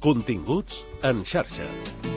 Continguts en xarxa.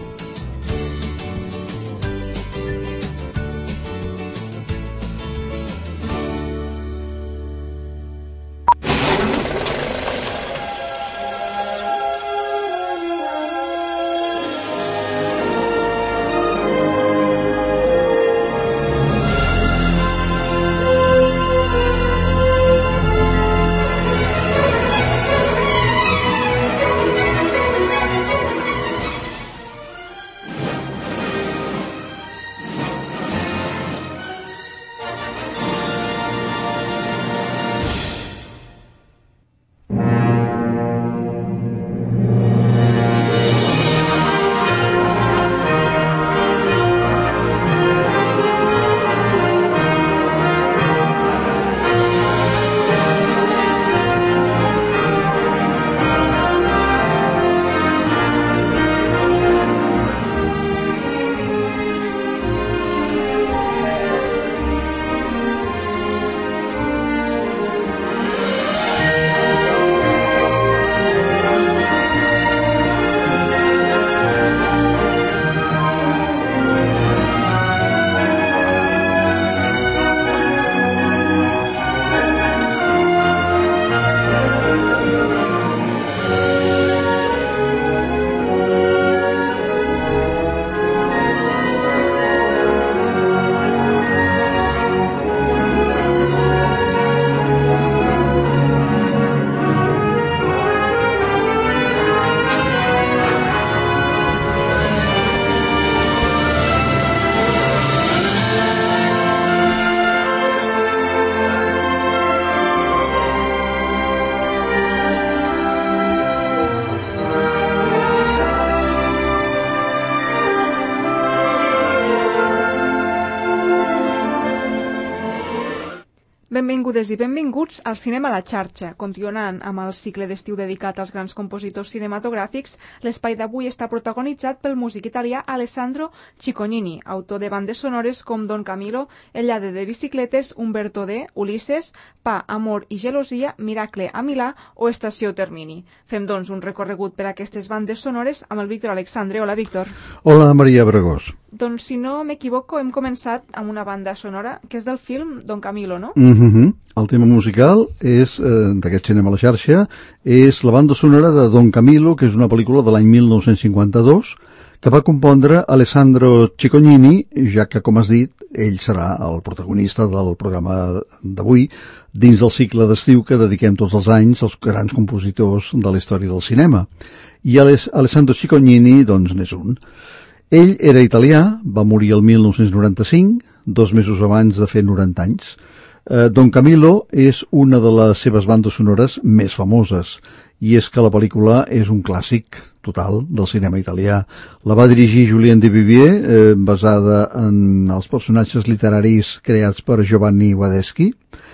Benvingudes i benvinguts al Cinema a la xarxa. Continuant amb el cicle d'estiu dedicat als grans compositors cinematogràfics, l'espai d'avui està protagonitzat pel músic italià Alessandro Ciccognini, autor de bandes sonores com Don Camillo, El lladre de bicicletes, Umberto D, Ulisses, Pa, amor i gelosia, Miracle a Milà o Estació Termini. Fem, doncs, un recorregut per aquestes bandes sonores amb el Víctor Alexandre. Hola, Víctor. Hola, Maria Bregós. Doncs, si no m'equivoco, hem començat amb una banda sonora que és del film Don Camillo, no? El tema musical és d'aquest cinema a la xarxa, és la banda sonora de Don Camillo, que és una pel·lícula de l'any 1952, que va compondre Alessandro Ciccognini, ja que, com has dit, ell serà el protagonista del programa d'avui, dins del cicle d'estiu que dediquem tots els anys als grans compositors de la història del cinema. I Alessandro Ciccognini, doncs, n'és un. Ell era italià, va morir el 1995, 2 mesos abans de fer 90 anys. Don Camillo és una de les seves bandes sonores més famoses, i és que la pel·lícula és un clàssic total del cinema italià. La va dirigir Julien Duvivier, basada en els personatges literaris creats per Giovanni Guadeschi,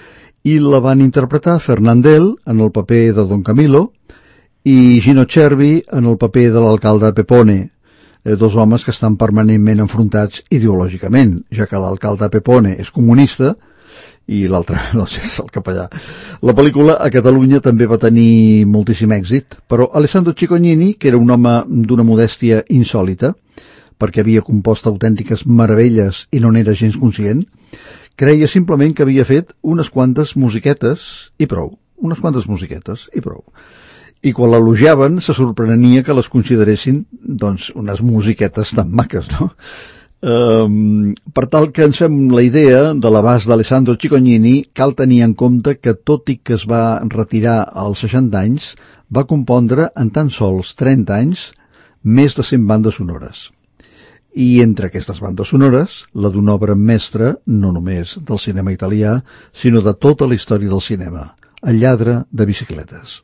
i la van interpretar Fernandel en el paper de Don Camillo i Gino Cervi en el paper de l'alcalde Pepone, dos homes que estan permanentment enfrontats ideològicament, ja que l'alcalde Pepone és comunista i l'altre doncs, és el capellà. La pel·lícula a Catalunya també va tenir moltíssim èxit, però Alessandro Ciccognini, que era un home d'una modèstia insòlita, perquè havia compost autèntiques meravelles i no n'era gens conscient, creia simplement que havia fet unes quantes musiquetes i prou. I quan l'elogiaven se sorprenia que les consideressin doncs, unes musiquetes tan maques, no? Per tal que ens fem la idea de l'abast d'Alessandro Ciccognini, cal tenir en compte que, tot i que es va retirar als 60 anys, va compondre en tan sols 30 anys més de 100 bandes sonores. I entre aquestes bandes sonores, la d'una obra mestra, no només del cinema italià, sinó de tota la història del cinema, El lladre de bicicletes.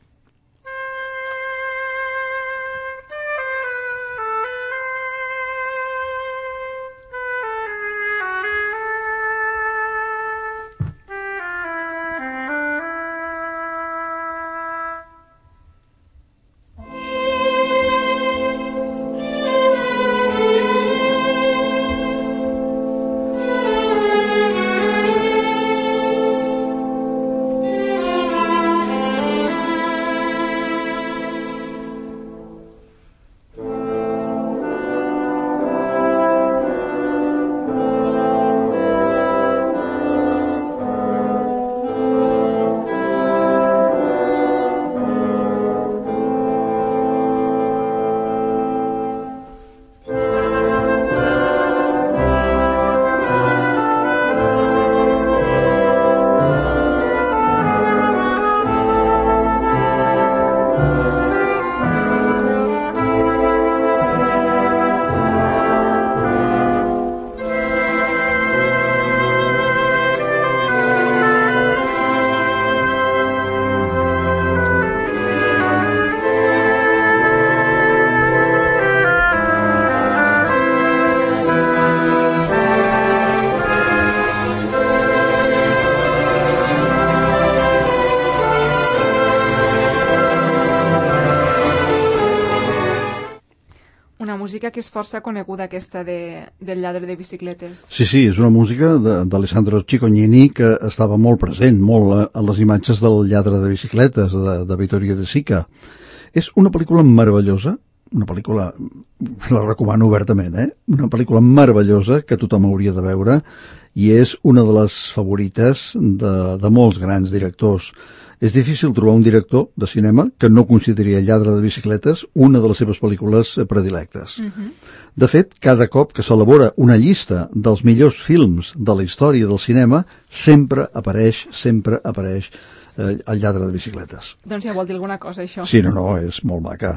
música que és força coneguda aquesta del lladre de bicicletes. Sí, és una música d'Alessandro Cicognini que estava molt present, molt a les imatges del lladre de bicicletes de Vittorio De Sica. És una pel·lícula meravellosa, una pel·lícula, la recomano obertament, una pel·lícula meravellosa que tothom hauria de veure i és una de les favorites de molts grans directors. És difícil trobar un director de cinema que no consideri El lladre de bicicletes una de les seves pel·lícules predilectes. De fet, cada cop que s'elabora una llista dels millors films de la història del cinema, sempre apareix El lladre de bicicletes. Doncs ja vol dir alguna cosa, això. Sí, no, és molt maca.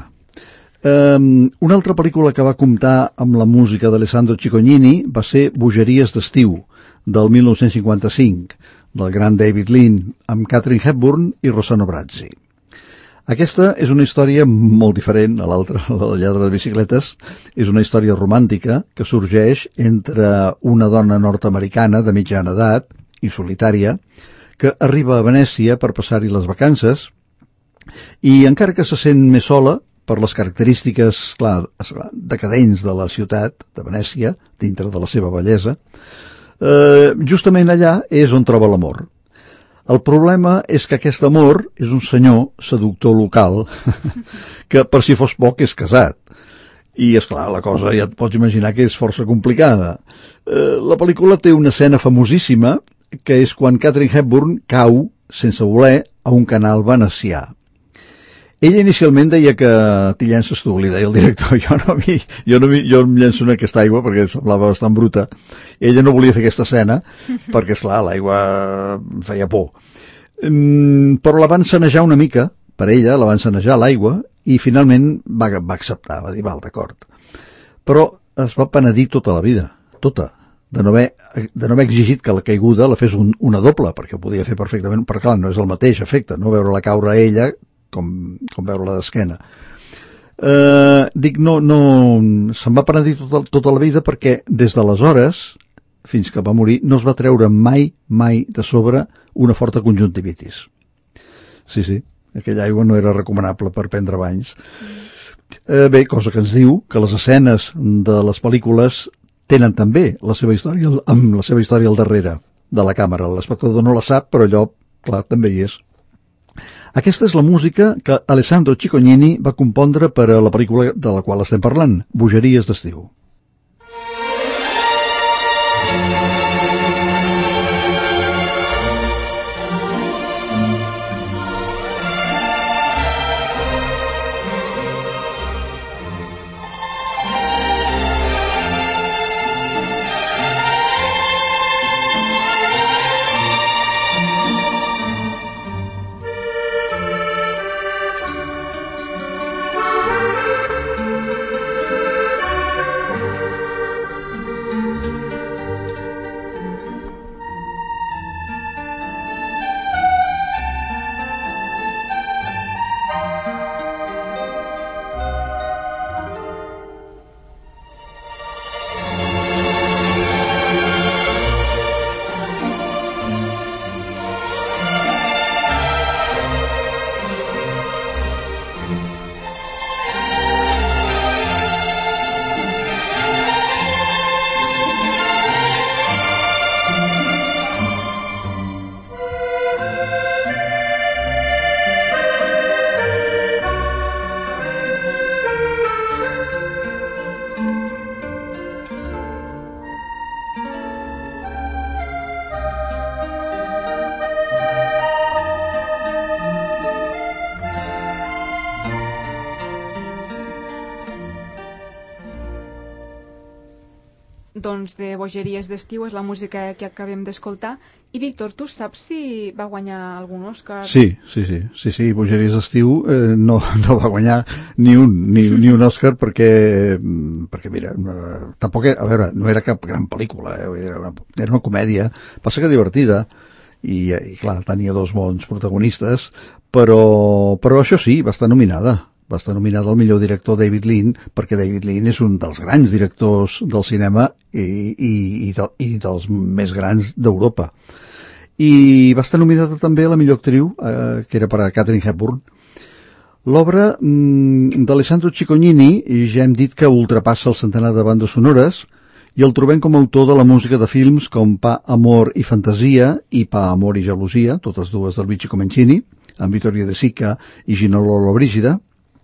Una altra pel·lícula que va comptar amb la música d'Alessandro Cicognini va ser Bogeries d'estiu, del 1955, del gran David Lean, amb Katharine Hepburn i Rossano Brazzi. Aquesta és una història molt diferent a l'altra, la del lladre de bicicletes. És una història romàntica que sorgeix entre una dona nord-americana de mitjana edat i solitària que arriba a Venècia per passar-hi les vacances i encara que se sent més sola per les característiques, clar, decadents de la ciutat de Venècia, dintre de la seva bellesa, justament allà és on troba l'amor. El problema és que aquest amor és un senyor seductor local que, per si fos poc, és casat. I, esclar, la cosa ja et pots imaginar que és força complicada. La pel·lícula té una escena famosíssima que és quan Katharine Hepburn cau, sense voler, a un canal venecià. Ella inicialment deia que t'hi llences tu, li deia el director. Jo em llenço en aquesta aigua perquè semblava bastant bruta. Ella no volia fer aquesta escena perquè, esclar, l'aigua feia por. Però la van sanejar una mica, per ella, la van sanejar l'aigua i finalment va acceptar, va dir, val, d'acord. Però es va penedir tota la vida, tota, de no haver exigit que la caiguda la fes una doble, perquè ho podia fer perfectament, però clar, no és el mateix efecte, no veure-la caure a ella com veure-la d'esquena. No, se'n va penedir tota la vida perquè des d'aleshores, fins que va morir, no es va treure mai de sobre una forta conjuntivitis. Sí, aquella aigua no era recomanable per prendre banys. Bé, cosa que ens diu que les escenes de les pel·lícules tenen també la seva història al darrere de la càmera. L'espectador no la sap, però allò, clar, també hi és. Aquesta és la música que Alessandro Cicognini va compondre per a la pel·lícula de la qual estem parlant, Bogeries d'estiu. Doncs de Bogeries d'estiu és la música que acabem d'escoltar. I Víctor, tu saps si va guanyar algun Òscar? Sí, Bogeries d'estiu no va guanyar ni un Òscar perquè mira, tampoc, a veure, no era cap gran pel·lícula, era una comèdia, passa que divertida, i clar, tenia dos bons protagonistes, però això sí, va estar nominada al millor director David Lean, perquè David Lean és un dels grans directors del cinema i dels més grans d'Europa. I va estar nominada també a la millor actriu, que era per a Katharine Hepburn. L'obra d'Alessandro Ciccognini ja hem dit que ultrapassa el centenar de bandes sonores i el trobem com a autor de la música de films com Pa, Amor i Fantasia i Pa, Amor i Gelosia, totes dues del Luigi Comencini, amb Vittorio De Sica i Gino Lollobrigida.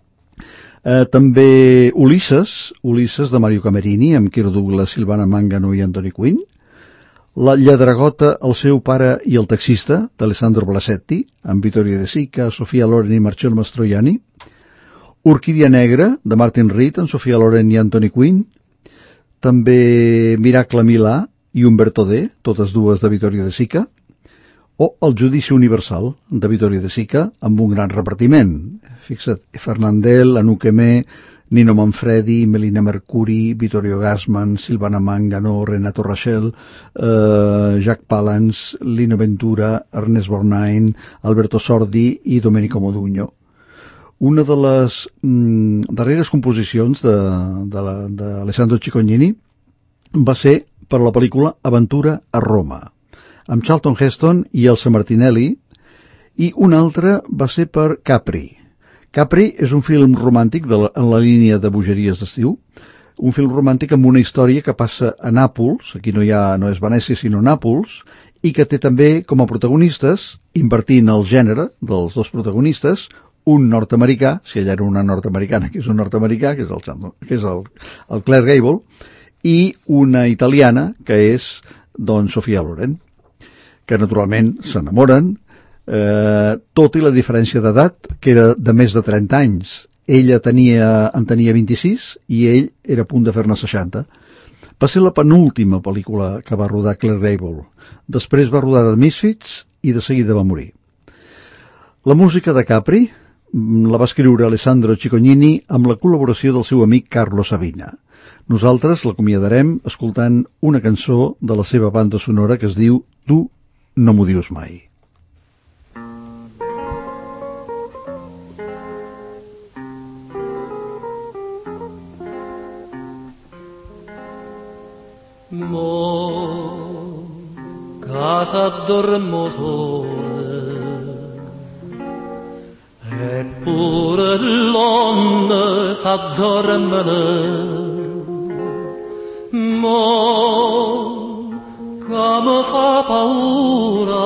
També Ulisses de Mario Camerini, amb Kirk Douglas, Silvana Mangano i Anthony Quinn. La Lladregota, el seu pare i el taxista, d'Alessandro Blasetti, amb Vittorio De Sica, Sofia Loren i Marcello Mastroianni. Orquídia Negra, de Martin Reed, amb Sofia Loren i Anthony Quinn. També Miracle a Milà i Umberto D, totes dues de Vittorio De Sica. O El Judici Universal, de Vittorio De Sica, amb un gran repartiment. Fixa't, Fernandel, Anouk Aimée, Nino Manfredi, Melina Mercuri, Vittorio Gassman, Silvana Mangano, Renato Rachel, Jack Palance, Lino Ventura, Ernest Borgnine, Alberto Sordi i Domenico Modugno. Una de les darreres composicions d'Alessandro Ciccognini va ser per la pel·lícula Aventura a Roma, amb Charlton Heston i Elsa Martinelli, i una altra va ser per Capri. Capri és un film romàntic en la línia de Bogeries d'estiu, un film romàntic amb una història que passa a Nàpols, aquí no és Venècia sinó Nàpols, i que té també com a protagonistes, invertint el gènere dels dos protagonistes, un nord-americà, si ella era una nord-americana, que és un nord-americà, que és el Clark Gable, i una italiana, que és doncs Sofia Loren, que naturalment s'enamoren, tot i la diferència d'edat, que era de més de 30 anys. Ella en tenia 26 i ell era a punt de fer-ne 60. Va ser la penúltima pel·lícula que va rodar Clark Gable. Després va rodar The Misfits i de seguida va morir. La música de Capri la va escriure Alessandro Ciccognini amb la col·laboració del seu amic Carlo Sabina. Nosaltres l'acomiadarem escoltant una cançó de la seva banda sonora que es diu Tu no m'ho dius mai. Mo casa dormo sole, eppure l'onne s'addormene. Mo che mi fa paura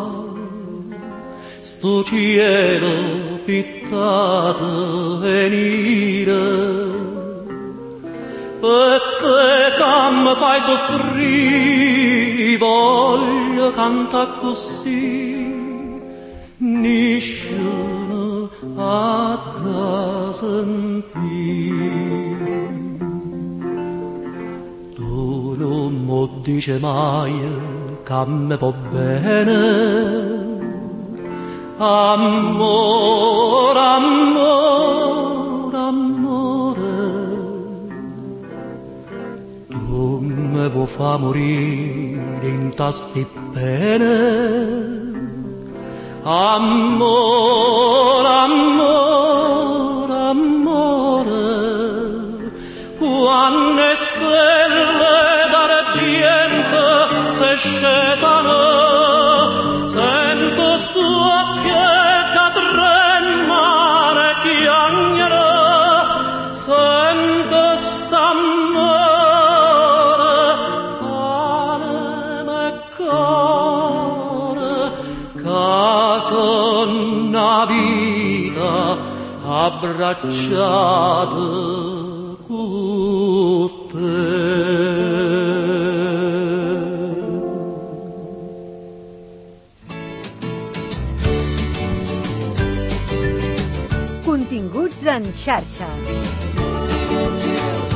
sto cielo pittato e nero. Per te che mi fai soffrire, voglio cantare così, nessuno ha da sentire. Tu non mi dici mai che mi va bene, amore, amore, amore. Me vuoi fa morire in tasti pene, amore, amore, amore, quando stelle d'argento se scetano, sento sto occhio che tremano e chiagnano, sento st'amore. Una vita abbracciata con te. Continguts en xarxa.